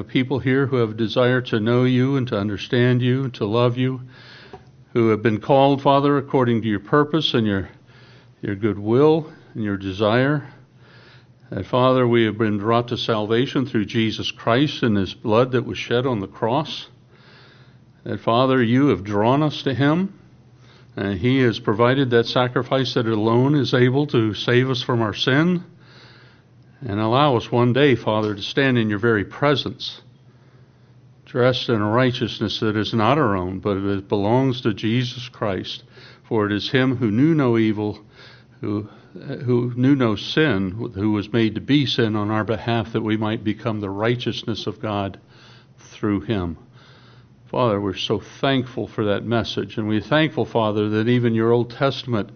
a people here who have a desire to know you and to understand you and to love you, who have been called, Father, according to your purpose and your good will and your desire. And Father, we have been brought to salvation through Jesus Christ and his blood that was shed on the cross. That, Father, you have drawn us to him, and he has provided that sacrifice that alone is able to save us from our sin and allow us one day, Father, to stand in your very presence, dressed in a righteousness that is not our own, but it belongs to Jesus Christ. For it is him who knew no evil, who knew no sin, who was made to be sin on our behalf, that we might become the righteousness of God through him. Father, we're so thankful for that message, and we're thankful, Father, that even your Old Testament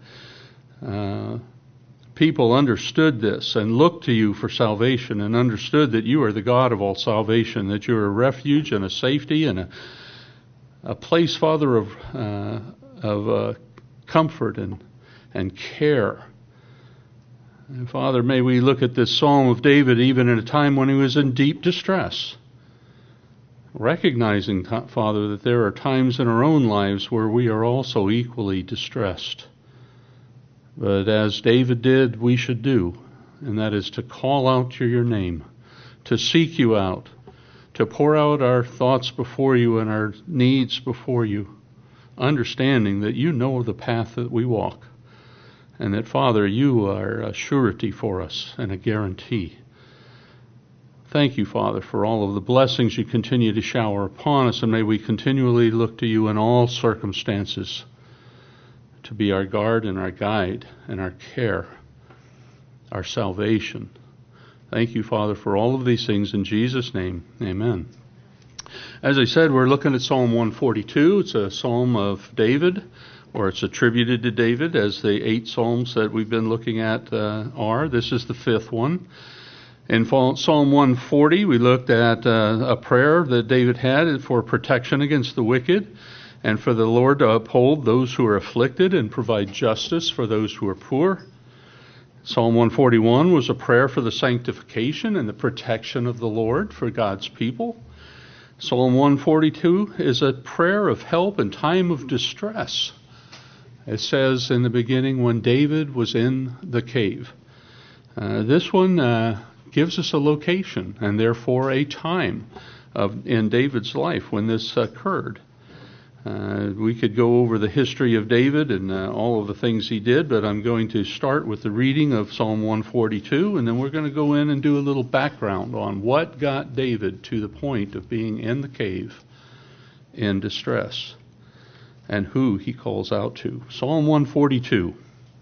people understood this and looked to you for salvation and understood that you are the God of all salvation, that you are a refuge and a safety and a place, Father, of comfort and care. And Father, may we look at this Psalm of David even in a time when he was in deep distress, recognizing, Father, that there are times in our own lives where we are also equally distressed. But as David did, we should do, and that is to call out to your name, to seek you out, to pour out our thoughts before you and our needs before you, understanding that you know the path that we walk, and that, Father, you are a surety for us and a guarantee. Thank you, Father, for all of the blessings you continue to shower upon us, and may we continually look to you in all circumstances to be our guard and our guide and our care, our salvation. Thank you, Father, for all of these things in Jesus' name. Amen. As I said, we're looking at Psalm 142. It's a psalm of David, or it's attributed to David, as the 8 psalms that we've been looking at are. This is the 5th one. In Psalm 140, we looked at a prayer that David had for protection against the wicked, and for the Lord to uphold those who are afflicted and provide justice for those who are poor. Psalm 141 was a prayer for the sanctification and the protection of the Lord for God's people. Psalm 142 is a prayer of help in time of distress. It says in the beginning, when David was in the cave. This one gives us a location and therefore a time in David's life when this occurred. We could go over the history of David and all of the things he did, but I'm going to start with the reading of Psalm 142, and then we're going to go in and do a little background on what got David to the point of being in the cave in distress and who he calls out to. Psalm 142.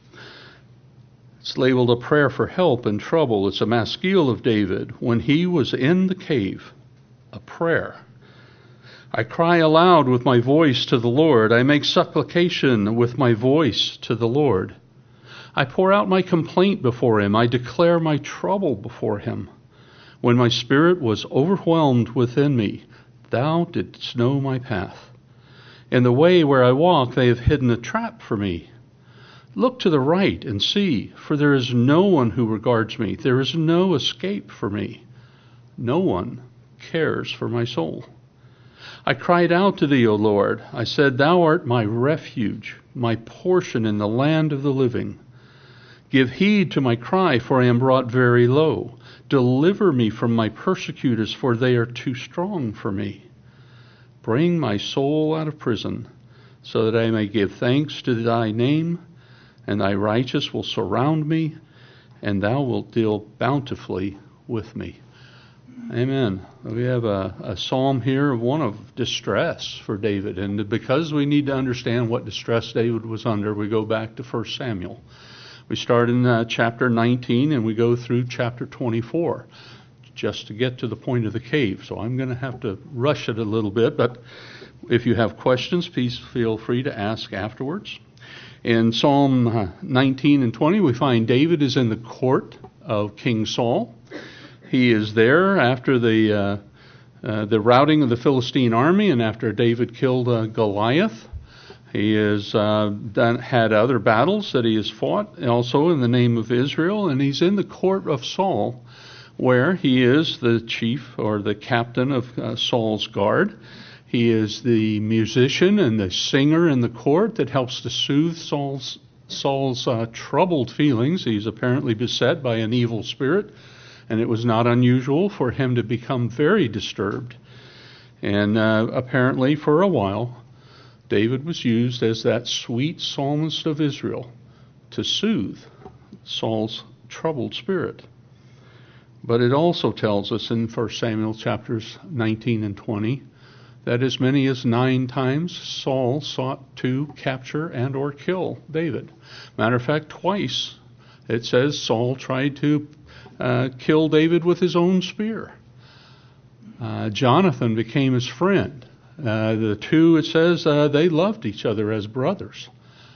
It's labeled a prayer for help in trouble. It's a maskil of David when he was in the cave, a prayer. I cry aloud with my voice to the Lord. I make supplication with my voice to the Lord. I pour out my complaint before him. I declare my trouble before him. When my spirit was overwhelmed within me, thou didst know my path. In the way where I walk, they have hidden a trap for me. Look to the right and see, for there is no one who regards me. There is no escape for me. No one cares for my soul. I cried out to thee, O Lord. I said, thou art my refuge, my portion in the land of the living. Give heed to my cry, for I am brought very low. Deliver me from my persecutors, for they are too strong for me. Bring my soul out of prison, so that I may give thanks to thy name, and thy righteous will surround me, and thou wilt deal bountifully with me. Amen. We have a psalm here, one of distress for David. And because we need to understand what distress David was under, we go back to 1 Samuel. We start in chapter 19 and we go through chapter 24 just to get to the point of the cave. So I'm going to have to rush it a little bit. But if you have questions, please feel free to ask afterwards. In Psalm 19 and 20, we find David is in the court of King Saul. He is there after the routing of the Philistine army and after David killed Goliath. He has had other battles that he has fought also in the name of Israel, and he's in the court of Saul where he is the chief or the captain of Saul's guard. He is the musician and the singer in the court that helps to soothe Saul's troubled feelings. He's apparently beset by an evil spirit, and it was not unusual for him to become very disturbed. And apparently for a while, David was used as that sweet psalmist of Israel to soothe Saul's troubled spirit. But it also tells us in 1 Samuel chapters 19 and 20 that as many as 9 times Saul sought to capture and or kill David. Matter of fact, twice it says Saul tried to kill David with his own spear. Jonathan became his friend. The two, it says, they loved each other as brothers.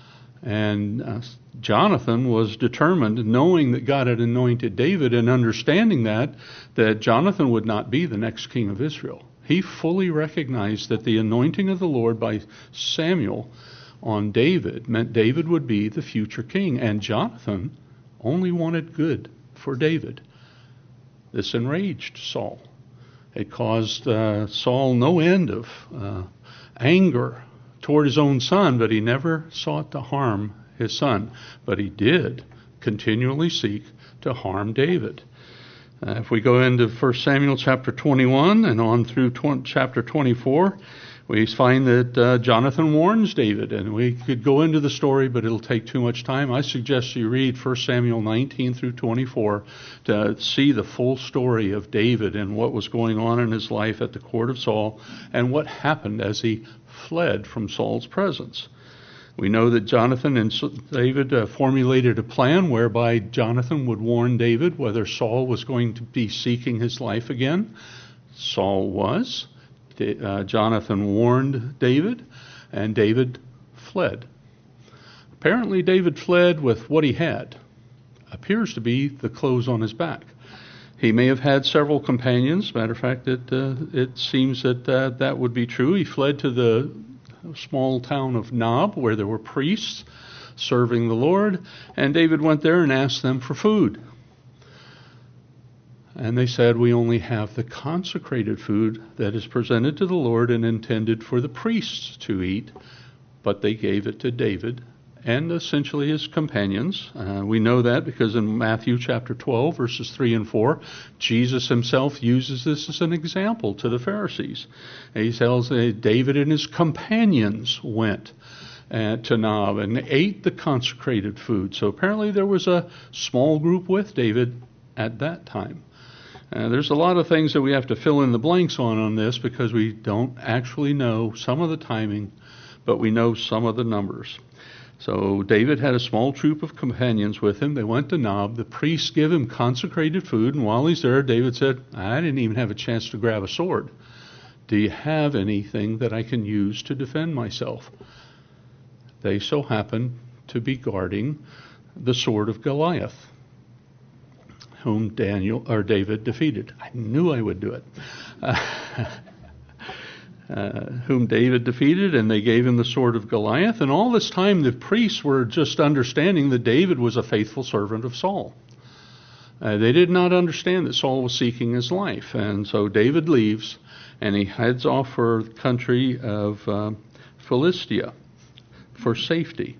And Jonathan was determined, knowing that God had anointed David and understanding that Jonathan would not be the next king of Israel. He fully recognized that the anointing of the Lord by Samuel on David meant David would be the future king. And Jonathan only wanted good for David. This enraged Saul. It caused Saul no end of anger toward his own son, but he never sought to harm his son. But he did continually seek to harm David. If we go into 1 Samuel chapter 21 and on through chapter 24, we find that Jonathan warns David, and we could go into the story, but it'll take too much time. I suggest you read 1 Samuel 19 through 24 to see the full story of David and what was going on in his life at the court of Saul and what happened as he fled from Saul's presence. We know that Jonathan and David formulated a plan whereby Jonathan would warn David whether Saul was going to be seeking his life again. Saul was. Jonathan warned David, and David fled. Apparently, David fled with what he had. Appears to be the clothes on his back. He may have had several companions. Matter of fact, it seems that that would be true. He fled to the small town of Nob, where there were priests serving the Lord, and David went there and asked them for food. And they said, we only have the consecrated food that is presented to the Lord and intended for the priests to eat. But they gave it to David and essentially his companions. We know that because in Matthew chapter 12, verses 3 and 4, Jesus himself uses this as an example to the Pharisees. He tells David and his companions went to Nob and ate the consecrated food. So apparently there was a small group with David at that time. There's a lot of things that we have to fill in the blanks on this because we don't actually know some of the timing, but we know some of the numbers. So David had a small troop of companions with him. They went to Nob. The priests give him consecrated food, and while he's there, David said, I didn't even have a chance to grab a sword. Do you have anything that I can use to defend myself? They so happened to be guarding the sword of Goliath, whom David defeated. I knew I would do it. Whom David defeated, and they gave him the sword of Goliath. And all this time, the priests were just understanding that David was a faithful servant of Saul. They did not understand that Saul was seeking his life. And so David leaves, and he heads off for the country of Philistia for safety.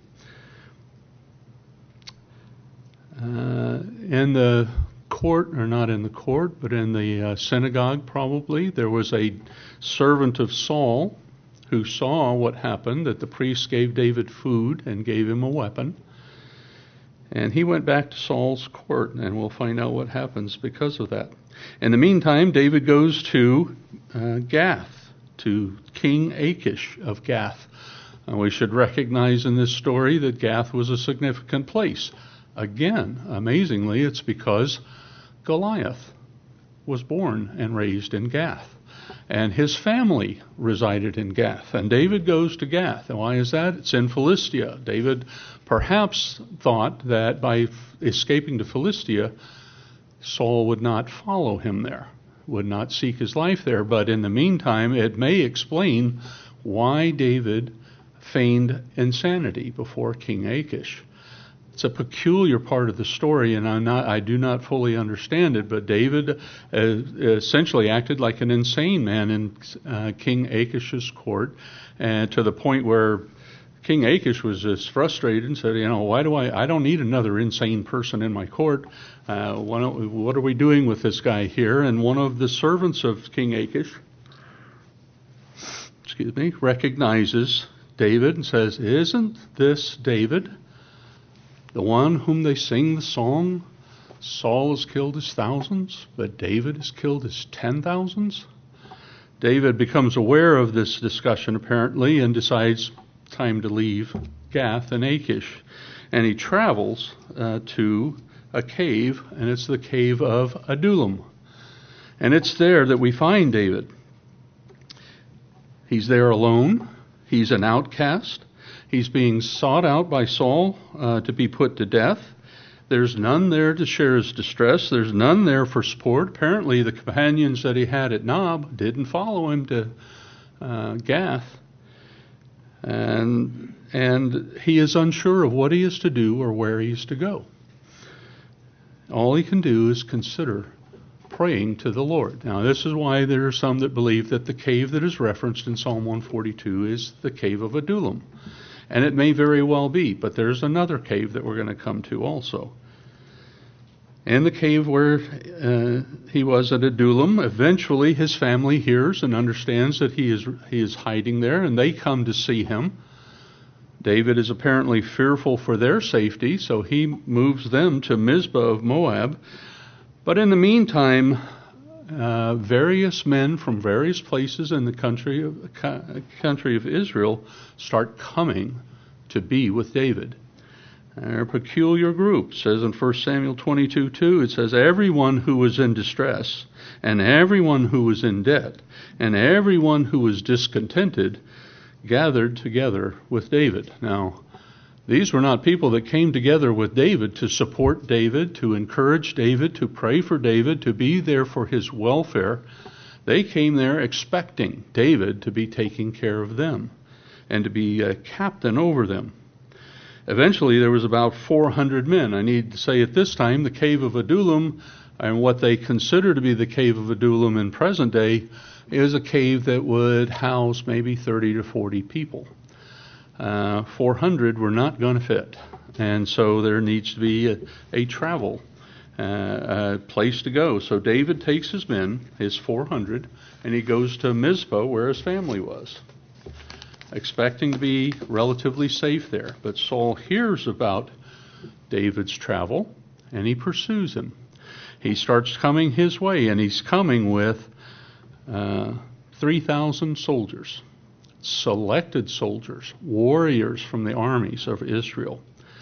In the court, or not in the court, but in the synagogue probably, there was a servant of Saul who saw what happened, that the priests gave David food and gave him a weapon. And he went back to Saul's court, and we'll find out what happens because of that. In the meantime, David goes to Gath, to King Achish of Gath. We should recognize in this story that Gath was a significant place. Again, amazingly, it's because Goliath was born and raised in Gath, and his family resided in Gath. And David goes to Gath. And why is that? It's in Philistia. David perhaps thought that by escaping to Philistia, Saul would not follow him there, would not seek his life there. But in the meantime, it may explain why David feigned insanity before King Achish. It's a peculiar part of the story, and I do not fully understand it, but David essentially acted like an insane man in King Achish's court, and to the point where King Achish was just frustrated and said, why do I don't need another insane person in my court. What are we doing with this guy here? And one of the servants of King Achish, recognizes David and says, "Isn't this David, the one whom they sing the song? Saul has killed his thousands, but David has killed his 10,000s." David becomes aware of this discussion apparently and decides time to leave Gath and Achish. And he travels to a cave, and it's the cave of Adullam. And it's there that we find David. He's there alone. He's an outcast. He's being sought out by Saul to be put to death. There's none there to share his distress. There's none there for support. Apparently the companions that he had at Nob didn't follow him to Gath. And he is unsure of what he is to do or where he is to go. All he can do is consider praying to the Lord. Now, this is why there are some that believe that the cave that is referenced in Psalm 142 is the cave of Adullam. And it may very well be, but there's another cave that we're going to come to also. In the cave where he was at Adullam, eventually his family hears and understands that he is hiding there, and they come to see him. David is apparently fearful for their safety, so he moves them to Mizpah of Moab. But in the meantime, various men from various places in the country of Israel start coming to be with David. They're a peculiar group. It says in 1 Samuel 22:2, it says, "Everyone who was in distress, and everyone who was in debt, and everyone who was discontented, gathered together with David." Now, these were not people that came together with David to support David, to encourage David, to pray for David, to be there for his welfare. They came there expecting David to be taking care of them and to be a captain over them. Eventually, there was about 400 men. I need to say at this time, the cave of Adullam, and what they consider to be the cave of Adullam in present day, is a cave that would house maybe 30 to 40 people. 400 were not going to fit. And so there needs to be a travel place to go. So David takes his men, his 400, and he goes to Mizpah where his family was, expecting to be relatively safe there. But Saul hears about David's travel, and he pursues him. He starts coming his way, and he's coming with 3,000 soldiers, selected soldiers, warriors from the armies of Israel.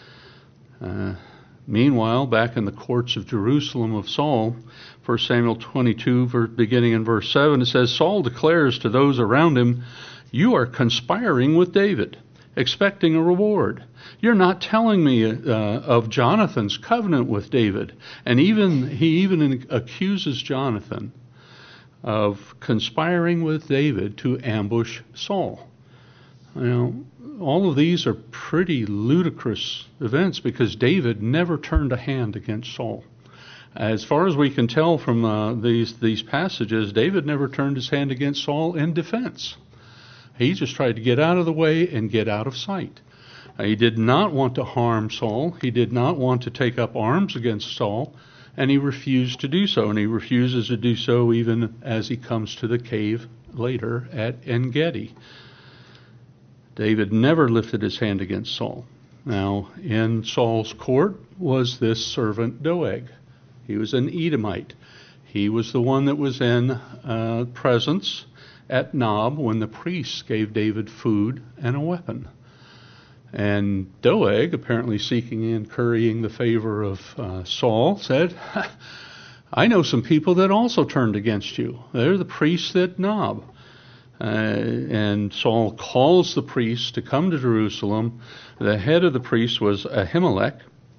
Meanwhile, back in the courts of Jerusalem of Saul, 1 Samuel 22, beginning in verse 7, it says, "Saul declares to those around him, 'You are conspiring with David, expecting a reward. You're not telling me of Jonathan's covenant with David.'" And he even accuses Jonathan of conspiring with David to ambush Saul. All of these are pretty ludicrous events because David never turned a hand against Saul. As far as we can tell from these passages, David never turned his hand against Saul in defense. He just tried to get out of the way and get out of sight. He did not want to harm Saul. He did not want to take up arms against Saul, and he refused to do so. And he refuses to do so even as he comes to the cave later at En-Gedi. David never lifted his hand against Saul. Now, in Saul's court was this servant Doeg. He was an Edomite. He was the one that was in presence at Nob when the priests gave David food and a weapon. And Doeg, apparently seeking and currying the favor of Saul, said, "I know some people that also turned against you. They're the priests at Nob." And Saul calls the priests to come to Jerusalem. The head of the priests was Ahimelech,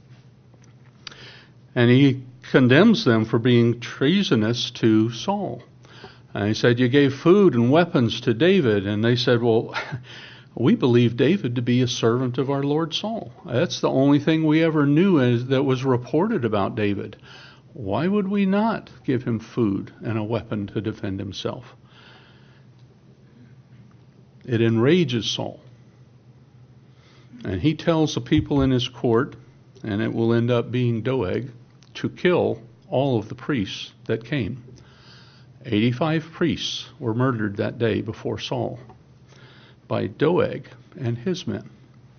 and he condemns them for being treasonous to Saul. And he said, "You gave food and weapons to David." And they said, well, We believe David to be a servant of our Lord Saul. That's the only thing we ever knew that was reported about David. Why would we not give him food and a weapon to defend himself? It enrages Saul. And he tells the people in his court, and it will end up being Doeg, to kill all of the priests that came. 85 priests were murdered that day before Saul by Doeg and his men.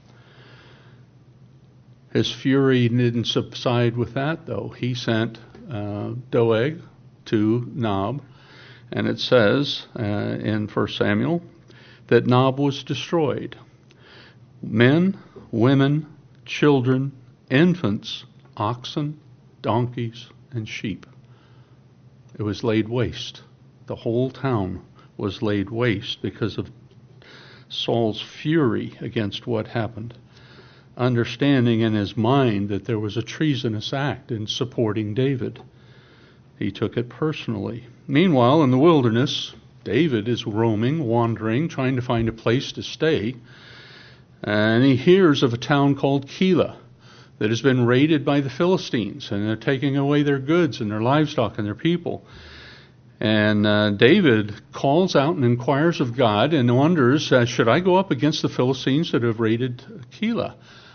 His fury didn't subside with that, though. He sent Doeg to Nob, and it says in 1 Samuel that Nob was destroyed. Men, women, children, infants, oxen, donkeys, and sheep. It was laid waste. The whole town was laid waste because of Saul's fury against what happened, understanding in his mind that there was a treasonous act in supporting David. He took it personally. Meanwhile, in the wilderness, David is roaming, wandering, trying to find a place to stay, and he hears of a town called Keilah that has been raided by the Philistines, and they're taking away their goods and their livestock and their people. And David calls out and inquires of God and wonders, should I go up against the Philistines that have raided Keilah?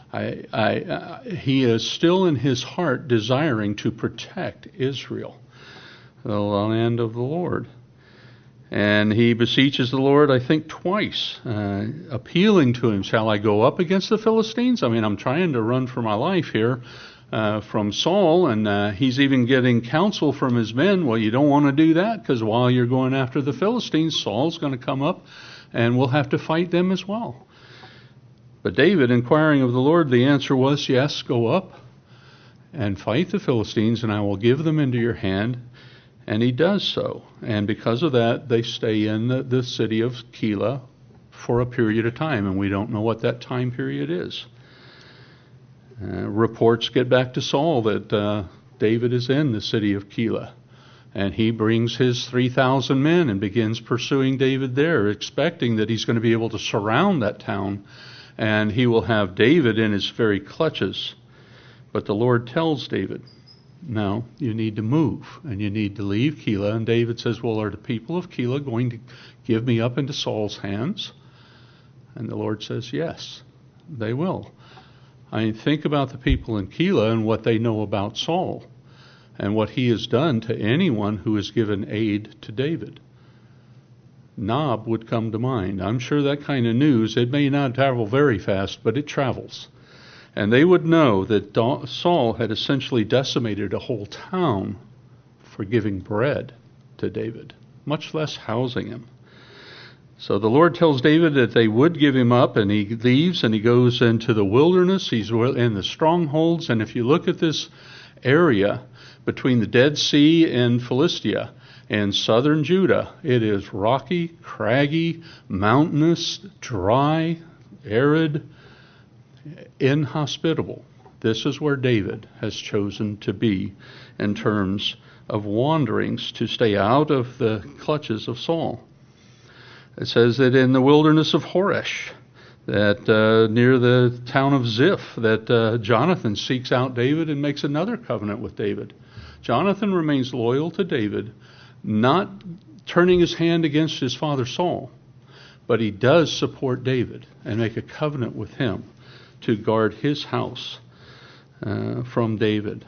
He is still in his heart desiring to protect Israel, the land of the Lord. And he beseeches the Lord, I think, twice, appealing to him, shall I go up against the Philistines? I mean, I'm trying to run for my life here from Saul, and he's even getting counsel from his men. Well, you don't want to do that, because while you're going after the Philistines, Saul's going to come up, and we'll have to fight them as well. But David, inquiring of the Lord, the answer was, yes, go up and fight the Philistines, and I will give them into your hand. And he does so. And because of that, they stay in the city of Keilah for a period of time, and we don't know what that time period is. Reports get back to Saul that David is in the city of Keilah, and he brings his 3,000 men and begins pursuing David there, expecting that he's going to be able to surround that town, and he will have David in his very clutches. But the Lord tells David, no, you need to move, and you need to leave Keilah. And David says, well, are the people of Keilah going to give me up into Saul's hands? And the Lord says, yes, they will. I mean, think about the people in Keilah and what they know about Saul and what he has done to anyone who has given aid to David. Nob would come to mind. I'm sure that kind of news, it may not travel very fast, but it travels. And they would know that Saul had essentially decimated a whole town for giving bread to David, much less housing him. So the Lord tells David that they would give him up, and he leaves and he goes into the wilderness. He's in the strongholds. And if you look at this area between the Dead Sea and Philistia and southern Judah, it is rocky, craggy, mountainous, dry, arid, inhospitable. This is where David has chosen to be in terms of wanderings, to stay out of the clutches of Saul. It says that in the wilderness of Horesh, that near the town of Ziph, that Jonathan seeks out David and makes another covenant with David. Jonathan remains loyal to David, not turning his hand against his father Saul, but he does support David and make a covenant with him to guard his house from David.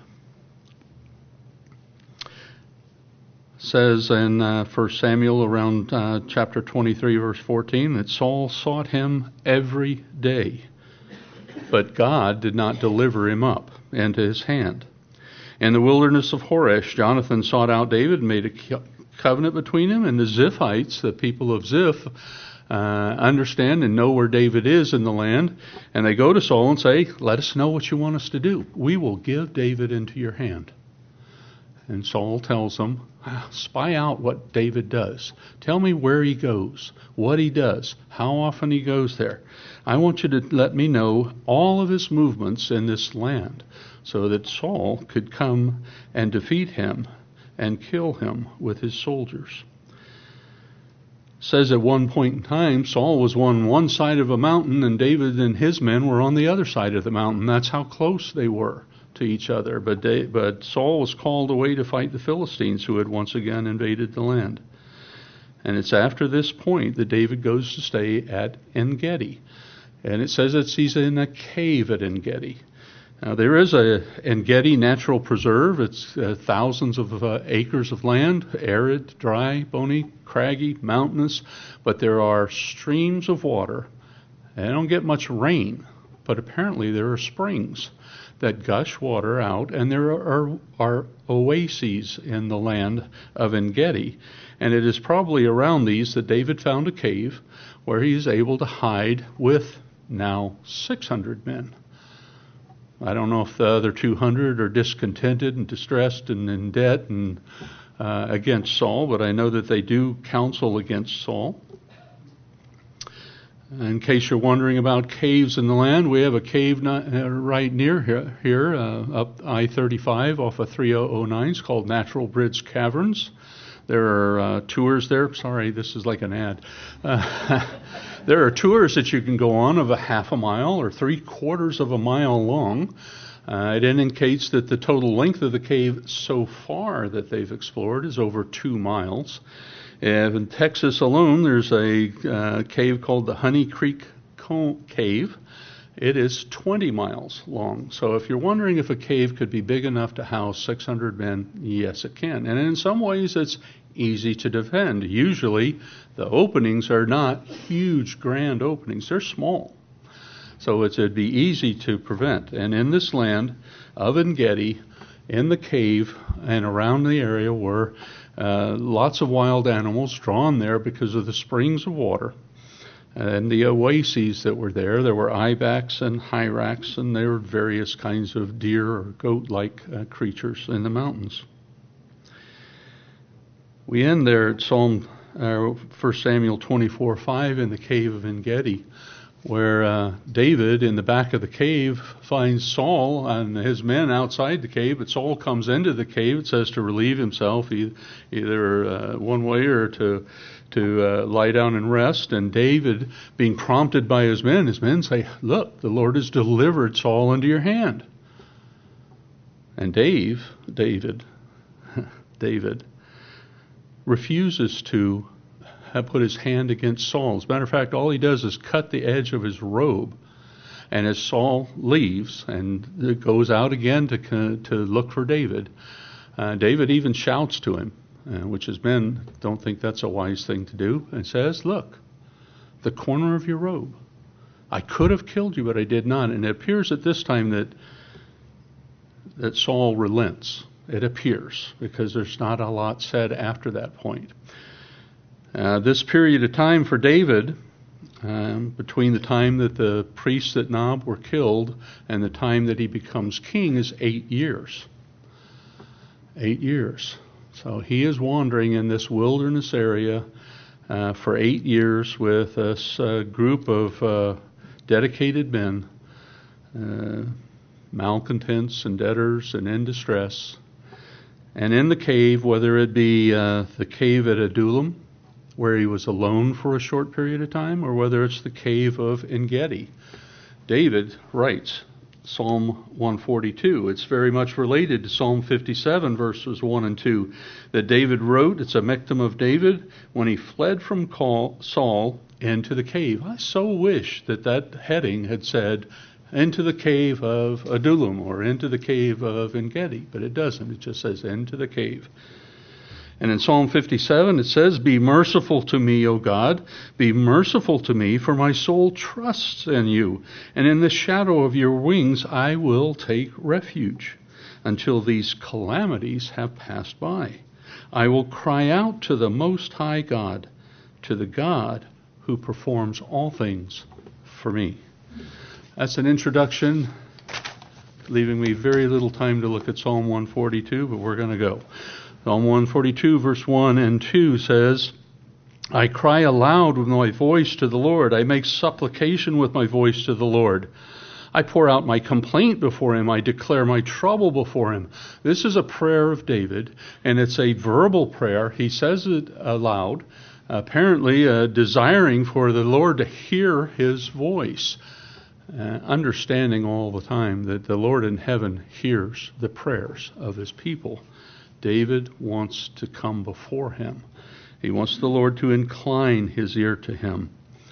Says in 1 Samuel around chapter 23, verse 14, that Saul sought him every day, but God did not deliver him up into his hand. In the wilderness of Horesh, Jonathan sought out David and made a covenant between him and the Ziphites, the people of Ziph, understand and know where David is in the land, and they go to Saul and say, let us know what you want us to do. We will give David into your hand. And Saul tells them, spy out what David does. Tell me where he goes, what he does, how often he goes there. I want you to let me know all of his movements in this land so that Saul could come and defeat him and kill him with his soldiers. says at one point in time, Saul was on one side of a mountain and David and his men were on the other side of the mountain. That's how close they were to each other. But Saul was called away to fight the Philistines, who had once again invaded the land. And it's after this point that David goes to stay at En-gedi. And it says that he's in a cave at En-gedi. Now, there is a En-gedi natural preserve. It's thousands of acres of land, arid, dry, bony, craggy, mountainous. But there are streams of water. They don't get much rain, but apparently there are springs that gush water out, and there are oases in the land of En-gedi. And it is probably around these that David found a cave where he is able to hide with now 600 men. I don't know if the other 200 are discontented and distressed and in debt and against Saul, but I know that they do counsel against Saul. In case you're wondering about caves in the land, we have a cave right near here up I-35 off of 3009. It's called Natural Bridge Caverns. There are tours there. Sorry, this is like an ad. There are tours that you can go on of a half a mile or 3/4 of a mile long. It indicates that the total length of the cave so far that they've explored is over 2 miles. And in Texas alone, there's a cave called the Honey Creek Cave. It is 20 miles long. So if you're wondering if a cave could be big enough to house 600 men, yes, it can. And in some ways, it's easy to defend. Usually, the openings are not huge, grand openings. They're small. So it'd be easy to prevent. And in this land of En-gedi, in the cave and around the area were lots of wild animals drawn there because of the springs of water. And the oases that were there were ibex and hyrax, and there were various kinds of deer or goat-like creatures in the mountains. We end there at 1 Samuel 24:5 in the cave of En-gedi, where David, in the back of the cave, finds Saul and his men outside the cave. But Saul comes into the cave, it says, to relieve himself, either one way or to lie down and rest. And David, being prompted by his men say, "Look, the Lord has delivered Saul into your hand." And David refuses to put his hand against Saul. As a matter of fact, all he does is cut the edge of his robe. And as Saul leaves and goes out again to look for David, David even shouts to him, which his men don't think that's a wise thing to do, and says, "Look, the corner of your robe. I could have killed you, but I did not." And it appears at this time that Saul relents. It appears, because there's not a lot said after that point. This period of time for David, between the time that the priests at Nob were killed and the time that he becomes king, is 8 years. 8 years. So he is wandering in this wilderness area for 8 years with this group of dedicated men, malcontents and debtors and in distress. And in the cave, whether it be the cave at Adullam, where he was alone for a short period of time, or whether it's the cave of En-gedi, David writes Psalm 142. It's very much related to Psalm 57, verses 1 and 2, that David wrote. It's a Michtam of David when he fled from Saul into the cave. I so wish that heading had said, into the cave of Adullam or into the cave of En-gedi, but it doesn't. It just says into the cave. And in Psalm 57 it says, "Be merciful to me, O God, be merciful to me, for my soul trusts in you, and in the shadow of your wings I will take refuge until these calamities have passed by. I will cry out to the Most High God, to the God who performs all things for me." That's an introduction, leaving me very little time to look at Psalm 142, but we're going to go. Psalm 142, verse 1 and 2 says, "I cry aloud with my voice to the Lord. I make supplication with my voice to the Lord. I pour out my complaint before him. I declare my trouble before him." This is a prayer of David, and it's a verbal prayer. He says it aloud. apparently desiring for the Lord to hear his voice, understanding all the time that the Lord in heaven hears the prayers of his people. David wants to come before him. He wants the Lord to incline his ear to him.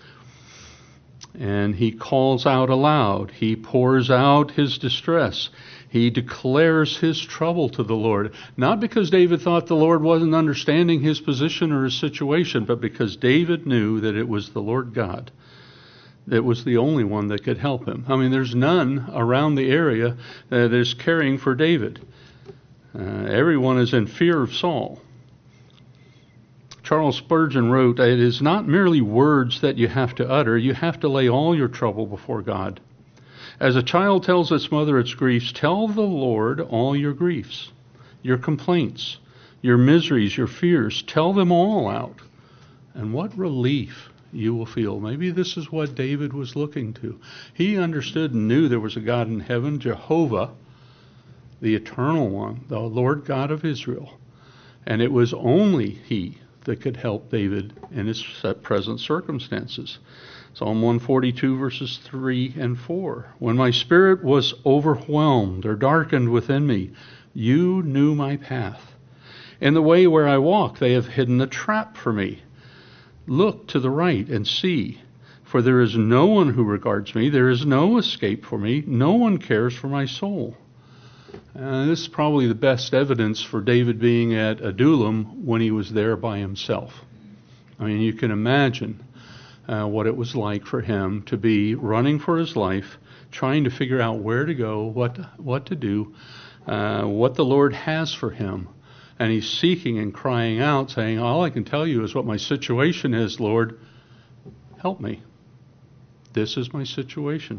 And he calls out aloud. He pours out his distress. He declares his trouble to the Lord. Not because David thought the Lord wasn't understanding his position or his situation, but because David knew that it was the Lord God that was the only one that could help him. I mean, there's none around the area that is caring for David. Everyone is in fear of Saul. Charles Spurgeon wrote, "It is not merely words that you have to utter. You have to lay all your trouble before God. As a child tells its mother its griefs, tell the Lord all your griefs, your complaints, your miseries, your fears. Tell them all out. And what relief you will feel." Maybe this is what David was looking to. He understood and knew there was a God in heaven, Jehovah, the eternal one, the Lord God of Israel. And it was only he that could help David in his present circumstances. Psalm 142, verses 3 and 4. "When my spirit was overwhelmed or darkened within me, you knew my path. In the way where I walk, they have hidden a trap for me. Look to the right and see, for there is no one who regards me. There is no escape for me. No one cares for my soul." This is probably the best evidence for David being at Adullam when he was there by himself. I mean, you can imagine what it was like for him to be running for his life, trying to figure out where to go, what to do, what the Lord has for him. And he's seeking and crying out, saying, "All I can tell you is what my situation is, Lord. Help me. This is my situation."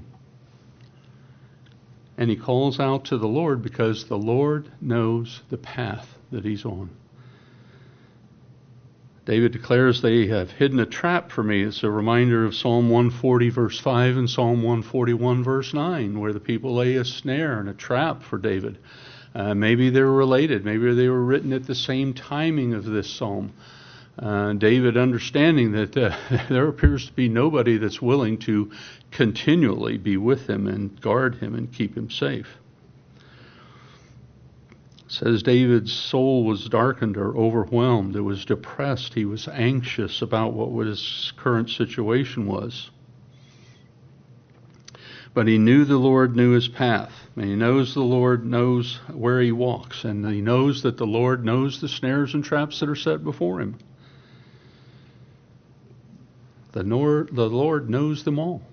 And he calls out to the Lord because the Lord knows the path that he's on. David declares, "They have hidden a trap for me." It's a reminder of Psalm 140, verse 5, and Psalm 141, verse 9, where the people lay a snare and a trap for David. Maybe they were related. Maybe they were written at the same timing of this psalm. David understanding that there appears to be nobody that's willing to continually be with him and guard him and keep him safe. It says David's soul was darkened or overwhelmed. It was depressed. He was anxious about what his current situation was. But he knew the Lord knew his path. And he knows the Lord knows where he walks. And he knows that the Lord knows the snares and traps that are set before him. The Lord knows them all.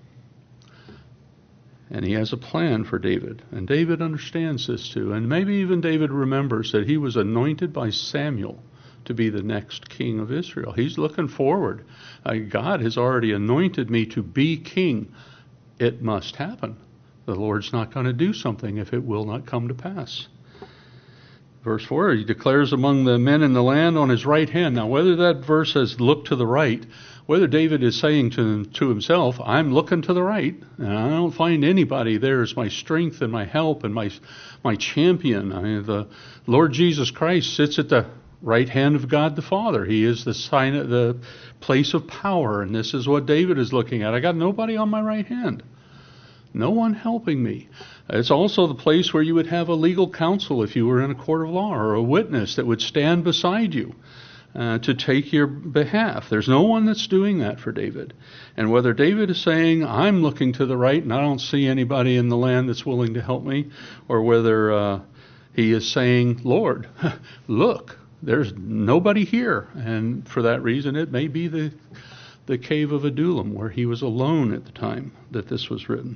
And he has a plan for David. And David understands this too. And maybe even David remembers that he was anointed by Samuel to be the next king of Israel. He's looking forward. God has already anointed me to be king. It must happen. The Lord's not going to do something if it will not come to pass. Verse 4, he declares among the men in the land on his right hand. Now, whether that verse says look to the right, whether David is saying to himself, I'm looking to the right, and I don't find anybody there as my strength and my help and my champion. I mean, the Lord Jesus Christ sits at the right hand of God the Father. He is the sign of the place of power, and this is what David is looking at. I got nobody on my right hand. No one helping me. It's also the place where you would have a legal counsel if you were in a court of law, or a witness that would stand beside you to take your behalf. There's no one that's doing that for David. And whether David is saying, I'm looking to the right and I don't see anybody in the land that's willing to help me, or whether he is saying, Lord, look, there's nobody here. And for that reason, it may be the cave of Adullam, where he was alone at the time that this was written.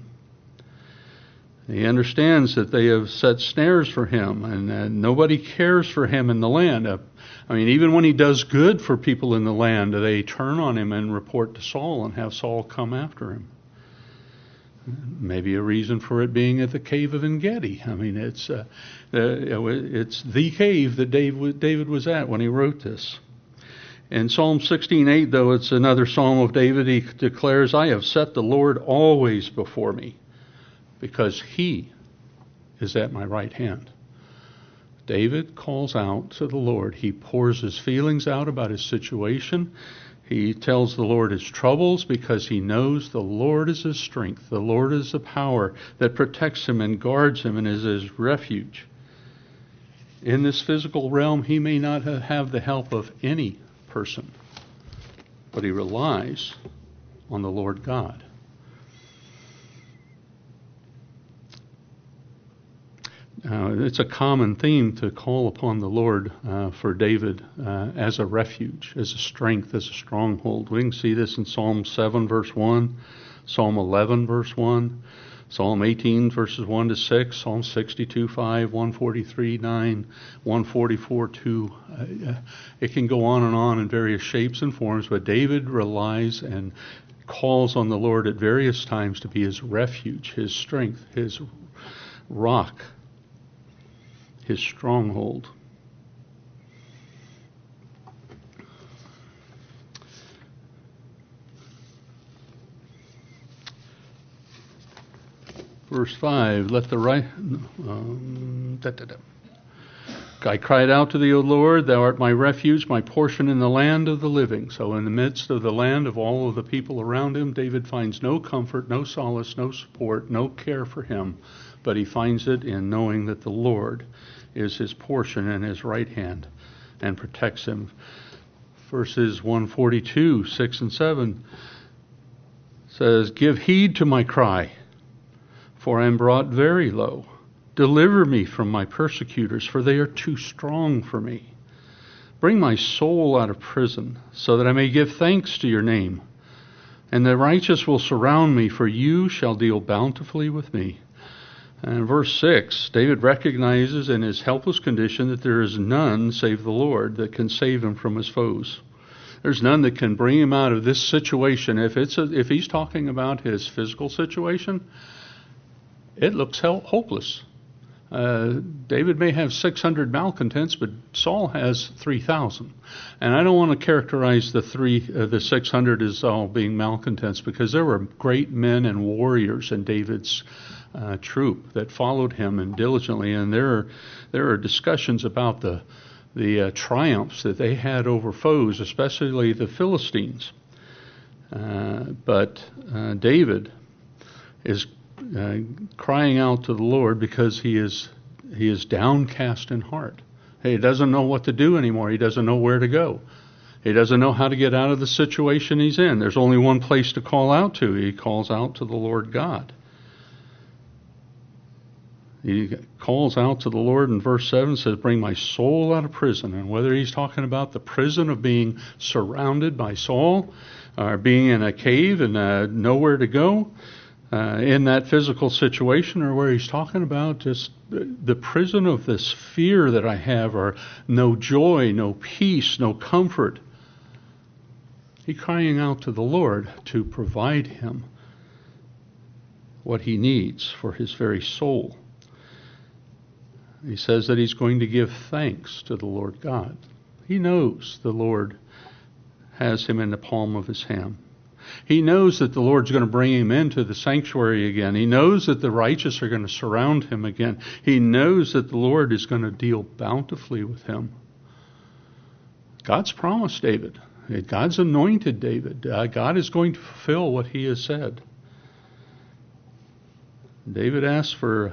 He understands that they have set snares for him, and nobody cares for him in the land. I mean, even when he does good for people in the land, they turn on him and report to Saul and have Saul come after him. Maybe a reason for it being at the cave of En-Gedi. I mean, it's the cave that David was at when he wrote this. In Psalm 16:8, though, it's another psalm of David. He declares, I have set the Lord always before me, because he is at my right hand. David calls out to the Lord. He pours his feelings out about his situation. He tells the Lord his troubles because he knows the Lord is his strength. The Lord is the power that protects him and guards him and is his refuge. In this physical realm, he may not have the help of any person, but he relies on the Lord God. It's a common theme to call upon the Lord for David as a refuge, as a strength, as a stronghold. We can see this in Psalm 7, verse 1, Psalm 11, verse 1, Psalm 18, verses 1 to 6, Psalm 62, 5, 143, 9, 144, 2. It can go on in various shapes and forms, but David relies and calls on the Lord at various times to be his refuge, his strength, his rock, his stronghold. Verse 5, let the right... I cried out to thee, O Lord, thou art my refuge, my portion in the land of the living. So in the midst of the land of all of the people around him, David finds no comfort, no solace, no support, no care for him, but he finds it in knowing that the Lord is his portion and his right hand and protects him. Verses 142, 6 and 7 says, give heed to my cry, for I am brought very low. Deliver me from my persecutors, for they are too strong for me. Bring my soul out of prison, so that I may give thanks to your name. And the righteous will surround me, for you shall deal bountifully with me. And in verse 6, David recognizes in his helpless condition that there is none save the Lord that can save him from his foes. There's none that can bring him out of this situation. If he's talking about his physical situation, it looks hopeless. David may have 600 malcontents, but Saul has 3,000. And I don't want to characterize the 600 as all being malcontents, because there were great men and warriors in David's troop that followed him and diligently. And there are discussions about the triumphs that they had over foes, especially the Philistines. But David is crying out to the Lord because he is downcast in heart. He doesn't know what to do anymore. He doesn't know where to go. He doesn't know how to get out of the situation he's in. There's only one place to call out to. He calls out to the Lord God. He calls out to the Lord in verse 7, says, bring my soul out of prison. And whether he's talking about the prison of being surrounded by Saul, or being in a cave and nowhere to go, in that physical situation, or where he's talking about just the prison of this fear that I have, or no joy, no peace, no comfort. He's crying out to the Lord to provide him what he needs for his very soul. He says that he's going to give thanks to the Lord God. He knows the Lord has him in the palm of his hand. He knows that the Lord's going to bring him into the sanctuary again. He knows that the righteous are going to surround him again. He knows that the Lord is going to deal bountifully with him. God's promised David. God's anointed David. God is going to fulfill what he has said. David asks for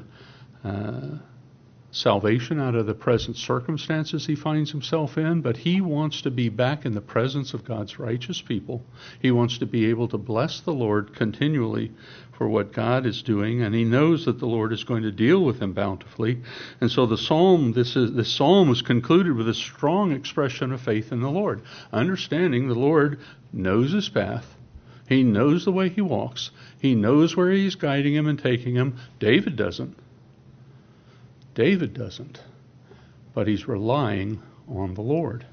salvation out of the present circumstances he finds himself in, but he wants to be back in the presence of God's righteous people. He wants to be able to bless the Lord continually for what God is doing, and he knows that the Lord is going to deal with him bountifully. And so this psalm was concluded with a strong expression of faith in the Lord, understanding the Lord knows his path. He knows the way he walks. He knows where he's guiding him and taking him. David doesn't. David doesn't, but he's relying on the Lord.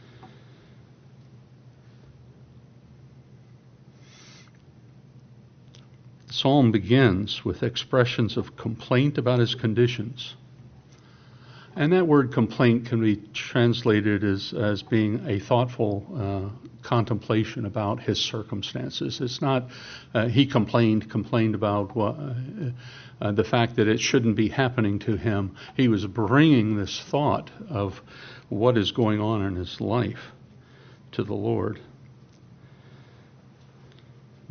The psalm begins with expressions of complaint about his conditions. And that word complaint can be translated as being a thoughtful contemplation about his circumstances. It's not he complained about the fact that it shouldn't be happening to him. He was bringing this thought of what is going on in his life to the Lord.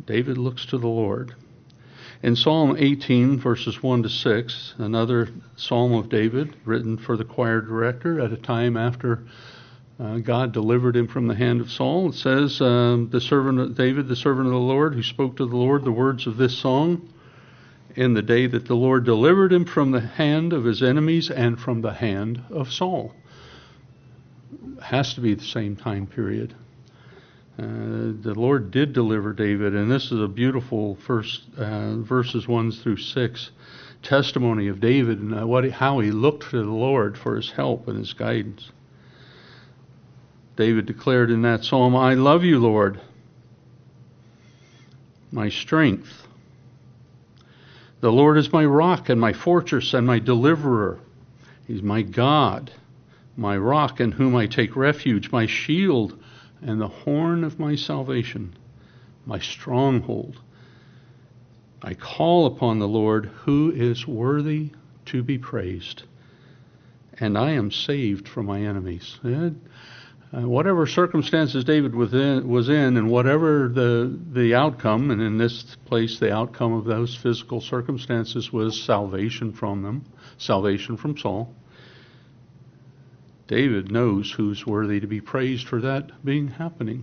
David looks to the Lord. In Psalm 18, verses 1 to 6, another psalm of David, written for the choir director at a time after God delivered him from the hand of Saul, it says, the servant of David, the servant of the Lord, who spoke to the Lord the words of this song, in the day that the Lord delivered him from the hand of his enemies and from the hand of Saul. It has to be the same time period. The Lord did deliver David, and this is a beautiful first verses 1 through 6 testimony of David and how he looked to the Lord for his help and his guidance. David declared in that psalm, I love you, Lord, my strength. The Lord is my rock and my fortress and my deliverer. He's my God, my rock in whom I take refuge, my shield and the horn of my salvation, my stronghold. I call upon the Lord, who is worthy to be praised, and I am saved from my enemies. Whatever circumstances David was in, and whatever the outcome, and in this place the outcome of those physical circumstances was salvation from them, salvation from Saul. David knows who's worthy to be praised for that being happening.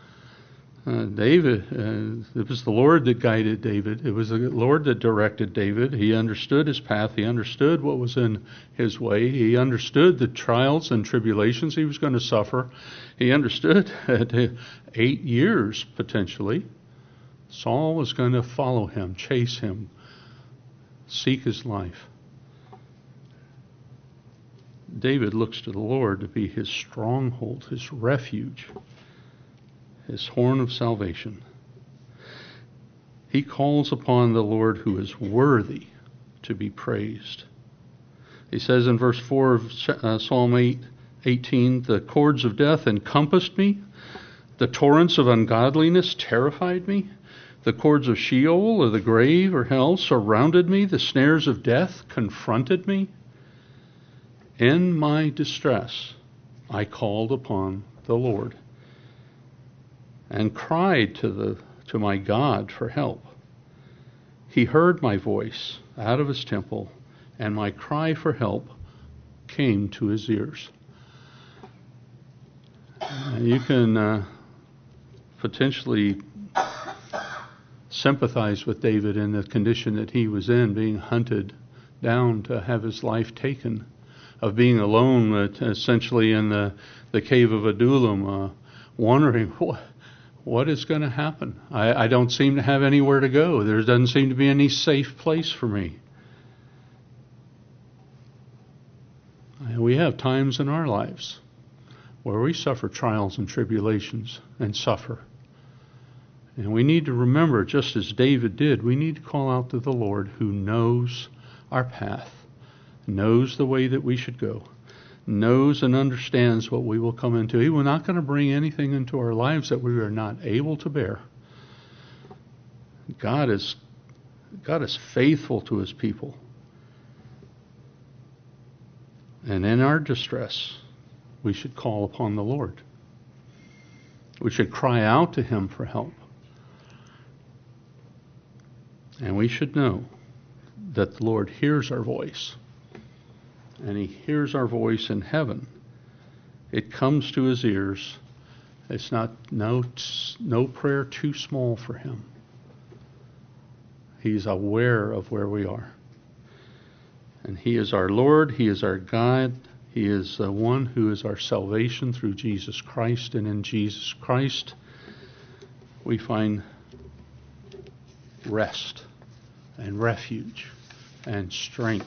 It was the Lord that guided David. It was the Lord that directed David. He understood his path. He understood what was in his way. He understood the trials and tribulations he was going to suffer. He understood that 8 years, potentially, Saul was going to follow him, chase him, seek his life. David looks to the Lord to be his stronghold, his refuge, his horn of salvation. He calls upon the Lord who is worthy to be praised. He says in verse 4 of Psalm 18, the cords of death encompassed me, the torrents of ungodliness terrified me, the cords of Sheol or the grave or hell surrounded me, the snares of death confronted me. In my distress, I called upon the Lord and cried to my God for help. He heard my voice out of his temple, and my cry for help came to his ears. You can potentially sympathize with David in the condition that he was in, being hunted down to have his life taken, of being alone essentially in the cave of Adullam, wondering what is going to happen. I don't seem to have anywhere to go. There doesn't seem to be any safe place for me. We have times in our lives where we suffer trials and tribulations and suffer. And we need to remember, just as David did, we need to call out to the Lord who knows our path, knows the way that we should go, knows and understands what we will come into. He will not going to bring anything into our lives that we are not able to bear. God is faithful to his people. And in our distress, we should call upon the Lord. We should cry out to him for help. And we should know that the Lord hears our voice. And he hears our voice in heaven. It comes to his ears. It's not no prayer too small for him. He's aware of where we are. And he is our Lord. He is our God. He is the one who is our salvation through Jesus Christ. And in Jesus Christ, we find rest and refuge and strength.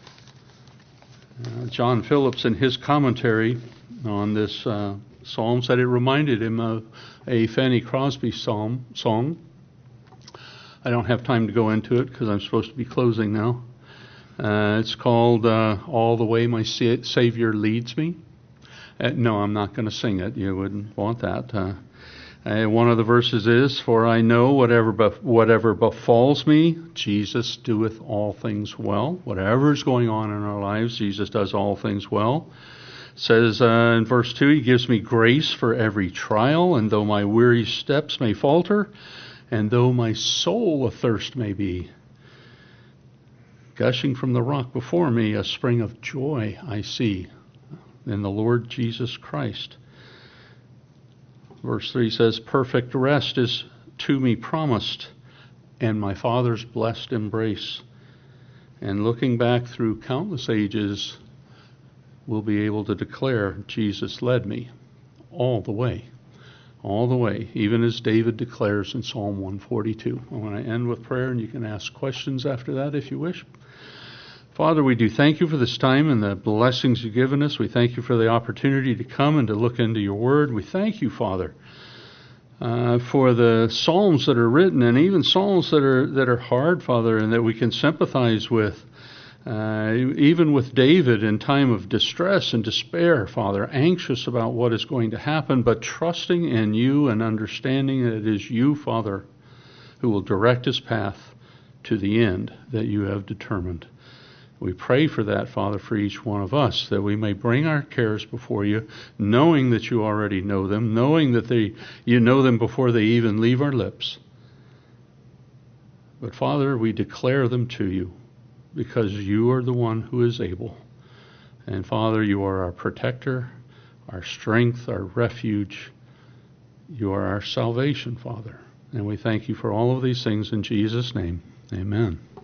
John Phillips, in his commentary on this psalm, said it reminded him of a Fanny Crosby song. I don't have time to go into it because I'm supposed to be closing now. It's called All the Way My Savior Leads Me. No, I'm not going to sing it. You wouldn't want that. One of the verses is, for I know whatever befalls me, Jesus doeth all things well. Whatever is going on in our lives, Jesus does all things well. It says in verse 2, he gives me grace for every trial, and though my weary steps may falter, And though my soul athirst may be, gushing from the rock before me, a spring of joy I see in the Lord Jesus Christ. Verse 3 says, perfect rest is to me promised, and my Father's blessed embrace. And looking back through countless ages, we'll be able to declare Jesus led me all the way, even as David declares in Psalm 142. I want to end with prayer, and you can ask questions after that if you wish. Father, we do thank you for this time and the blessings you've given us. We thank you for the opportunity to come and to look into your word. We thank you, Father, for the psalms that are written, and even psalms that are hard, Father, and that we can sympathize with. Even with David in time of distress and despair, Father, anxious about what is going to happen, but trusting in you and understanding that it is you, Father, who will direct his path to the end that you have determined. We pray for that, Father, for each one of us, that we may bring our cares before you, knowing that you already know them, knowing that you know them before they even leave our lips. But, Father, we declare them to you, because you are the one who is able. And, Father, you are our protector, our strength, our refuge. You are our salvation, Father. And we thank you for all of these things in Jesus' name. Amen.